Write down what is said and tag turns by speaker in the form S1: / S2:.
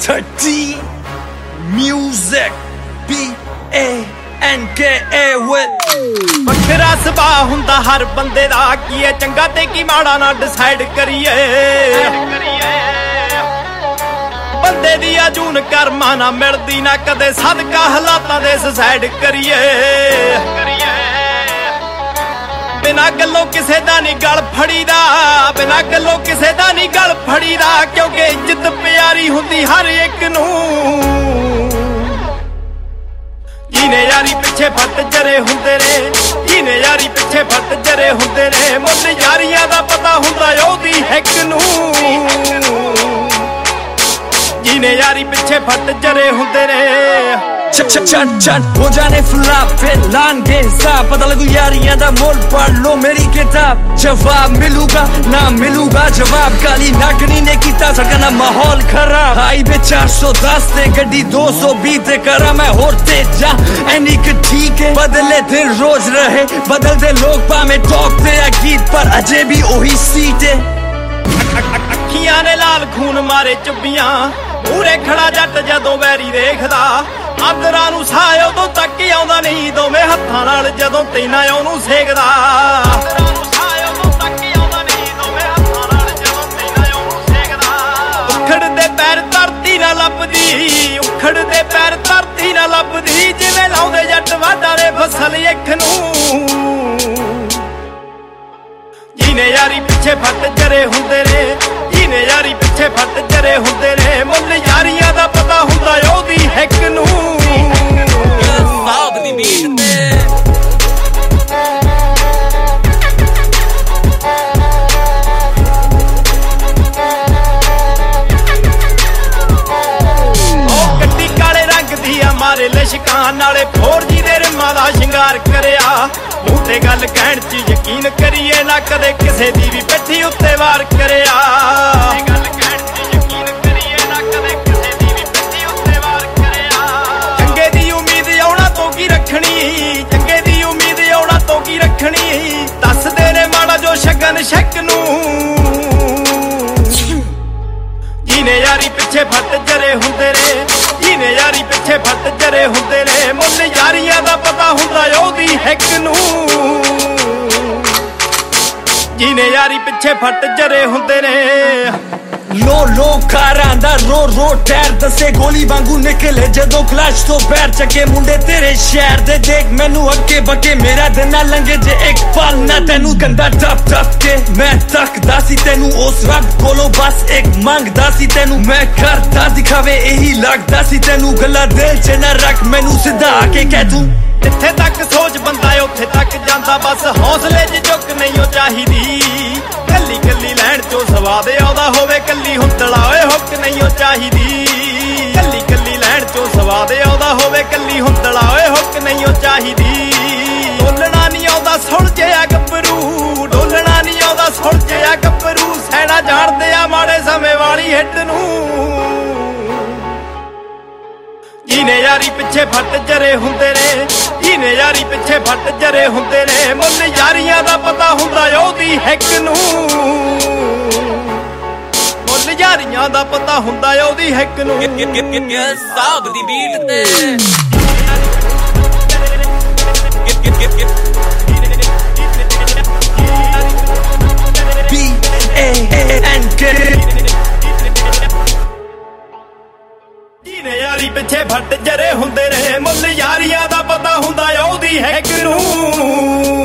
S1: 13 Music B-A-N-K-A with
S2: ਵੱਖਰਾ ਸੁਭਾਅ ਹੁੰਦਾ ਹਰ ਬੰਦੇ ਦਾ, ਕੀ ਹੈ ਚੰਗਾ ਤੇ ਕੀ ਮਾੜਾ ਨਾ ਡਿਸਾਈਡ ਕਰੀਏ। ਬੰਦੇ ਦੀ ਆ ਜੂਨ ਕਰਮਾਂ ਨਾ ਮਿਲਦੀ ਨਾ ਕਦੇ, ਸਦਕਾ ਹਾਲਾਤਾਂ ਦੇ ਸੁਸਾਈਡ ਕਰੀਏ। ਬਿਨਾਂ ਗੱਲੋਂ ਕਿਸੇ ਦਾ ਨਹੀਂ ਗਲ ਫੜੀਦਾ, ਬਿਨਾਂ ਗੱਲੋਂ ਕਿਸੇ ਦਾ ਨਹੀਂ ਗਲ ਫੜੀਦਾ, ਕਿਉਂਕਿ ਇੱਜ਼ਤ ਪਿਆਰੀ ਹੁੰਦੀ ਹਰ ਇੱਕ ਨੂੰ। ਜਿਹਨੇ ਯਾਰੀ ਪਿੱਛੇ ਫੱਟ ਜਰੇ ਹੁੰਦੇ ਨੇ, ਜਿਹਨੇ ਯਾਰੀ ਪਿੱਛੇ ਫੱਟ ਜਰੇ ਹੁੰਦੇ ਨੇ, ਮੁੱਲ ਯਾਰੀਆਂ ਦਾ ਪਤਾ ਹੁੰਦਾ ਉਹਦੀ ਹਿੱਕ ਨੂੰ। ਜਿਹਨੇ ਯਾਰੀ ਪਿੱਛੇ ਫੱਟ ਜਰੇ ਹੁੰਦੇ ਨੇ,
S1: चन हो जाने फ्लॉप फिर लाएंगे हिसाब, पता लगू यारियां दा मोल पढ़ लो मेरी किताब। जवाब मिलूगा ना मिलूगा जवाब, काली नागनी ने कीता सकना माहौल खराब। हाईवे 410 ते गड्डी 220 ते करा मैं होर तेज जा एनी क ठीक है। बदले दिन रोज रहे बदलते लोग भावें टॉप ते या गीत, पर अजे भी ओही सीट है।
S2: ਅੱਖੀਆਂ ਨੇ ਲਾਲ ਖੂਨ ਮਾਰੇ ਚੁੱਬੀਆਂ, ਮੂਰੇ ਖੜਾ ਜੱਟ ਜਦੋਂ ਵੈਰੀ ਦੇਖਦਾ। ਆਦਰਾਂ ਨੂੰ ਸਾਹ ਉਦੋਂ ਤੱਕ ਆਉਂਦਾ ਨਹੀਂ, ਦੋਵੇਂ ਹੱਥਾਂ ਨਾਲ ਜਦੋਂ ਤੈਨਾਂ ਉਹਨੂੰ ਸੇਕਦਾ। ਆਦਰਾਂ ਨੂੰ ਸਾਹ ਉਦੋਂ ਤੱਕ ਆਉਂਦਾ ਨਹੀਂ, ਦੋਵੇਂ ਹੱਥਾਂ ਨਾਲ ਜਦੋਂ ਤੈਨਾਂ ਉਹਨੂੰ ਸੇਕਦਾ। ਉਖੜ ਦੇ ਪੈਰ ਧਰਤੀ ਨਾ ਲੱਭਦੀ, ਉਖੜ ਦੇ ਪੈਰ ਧਰਤੀ ਨਾ ਲੱਭਦੀ, ਜਿਵੇਂ ਲਾਉਂਦੇ ਜੱਟ ਵਾਢਾਂ ਦੇ ਫਸਲ ਇੱਕ ਨੂੰ। ਜਿਹਨੇ ਯਾਰੀ ਪਿੱਛੇ ਫੱਟ ਜਰੇ ਹੁੰਦੇ ਨੇ, ਜਿਹਨੇ ਯਾਰੀ ਪਿੱਛੇ ਫੱਟ ਜਰੇ ਹੁੰਦੇ ਨੇ, ਮੁੱਲ ਯਾਰੀਆਂ ਦਾ ਪਤਾ ਹੁੰਦਾ ਉਹਦੀ ਹਿੱਕ ਨੂੰ।
S1: ਸਾਊਥ ਦੀ ਬੀਟ ਤੇ
S2: ਉਹ ਗੱਡੀ ਕਾਲੇ ਰੰਗ ਦੀ ਆ ਮਾਰੇ ਲਿਸ਼ਕਾਂ, ਨਾਲੇ 4G ਦੇ ਰਿਮਾਂ ਦਾ ਸ਼ਿੰਗਾਰ ਕਰਿਆ। ਮੂੰਹ ਤੇ ਗੱਲ ਕਹਿਣ 'ਚ ਯਕੀਨ ਕਰੀਏ ਨਾ, ਕਦੇ ਕਿਸੇ ਦੀ ਵੀ ਪਿੱਠੀ ਉੱਤੇ ਵਾਰ ਕਰਿਆ। ਗੱਲ ਕਹਿਣ 'ਚ ਯਕੀਨ ਕਰੀਏ ਨਾ, ਕਦੇ ਕਿਸੇ ਦੀ ਵੀ ਪਿੱਠੀ ਉੱਤੇ ਵਾਰ ਕਰਿਆ। ਚੰਗੇ ਦੀ ਉਮੀਦ ਆਉਣਾ ਤੋਂ ਕੀ ਰੱਖਣੀ, ਚੰਗੇ ਦੀ ਉਮੀਦ ਆਉਣਾ ਤੋਂ ਕੀ ਰੱਖਣੀ, ਦੱਸਦੇ ਨੇ ਮਾੜਾ ਜੋ ਸ਼ਗਨ ਸ਼ੱਕ ਨੂੰ। ਜਿਹਨੇ ਯਾਰੀ ਪਿੱਛੇ ਫੱਟ ਜਰੇ ਹੁੰਦੇ ਨੇ, ਜਿਹਨੇ ਯਾਰੀ ਪਿੱਛੇ ਫੱਟ ਜਰੇ ਹੁੰਦੇ ਨੇ, ਮੁੱਲ ਯਾਰੀਆਂ ਦਾ ਪਤਾ ਹੁੰਦਾ ਉਹਦੀ ਹਿੱਕ ਨੂੰ। ਜਿਹਨੇ ਯਾਰੀ ਪਿੱਛੇ ਫੱਟ ਜਰੇ ਹੁੰਦੇ ਨੇ।
S1: लो लो कार आंदा रो रो टैर दसे गोली वांगू निकले जदों क्लच तो पैर चके मुंडे तेरे शहर दे। देख मैनू अगे बके मेरा दिन ना लंघे जे एक पल ना, तेनू गंदा टप टप के मैं तकदा सी तेनू उस रब कोलों, बस एक मंगदा सी तेनू मैं करदा दिखावे यही लगदा सी तेनू। गल्लां दिल च ना रख मैनू सिद्धा आके कह तू,
S2: जिथे तक सोच बंदा उत्थे तक जांदा, बस हौसले च झुक नहीं हो चाहिदी। कल्ली कल्ली लैण चो सवाद आउंदा होवे, कल्ली हुंदड़ा ओए हुक नहीं हो चाहिदी। कल्ली कल्ली लैण चो सवाद आउंदा होवे, कल्ली हुंदड़ा ओए हुक नहीं हो चाहिदी। डोलना नहीं आउंदा सुण जिहा गभरू, डोलना नहीं आउंदा सुण जिहा गभरू, सैना जाणदे आ माड़े समय वाली हिट नूं। ਜਿਹਨੇ ਯਾਰੀ ਪਿੱਛੇ ਫੱਟ ਜਰੇ ਹੁੰਦੇ ਨੇ, ਜਿਹਨੇ ਯਾਰੀ ਪਿੱਛੇ ਫੱਟ ਜਰੇ ਹੁੰਦੇ ਨੇ, ਮੁੱਲ ਯਾਰੀਆਂ ਦਾ ਪਤਾ ਹੁੰਦਾ ਉਹਦੀ ਹਿੱਕ ਨੂੰ। ਮੁੱਲ ਯਾਰੀਆਂ ਦਾ ਪਤਾ ਹੁੰਦਾ ਉਹਦੀ ਹਿੱਕ ਨੂੰ।
S1: ਸਾਊਥ ਦੀ ਬੀਟ ਤੇ B-A-N-K
S2: ਜਿਹਨੇ ਯਾਰੀ ਪਿੱਛੇ ਫੱਟ ਜਰੇ ਹੁੰਦੇ ਨੇ, ਮੁੱਲ ਯਾਰੀਆਂ ਦਾ ਪਤਾ ਹੁੰਦਾ ਉਹਦੀ ਹਿੱਕ ਨੂੰ।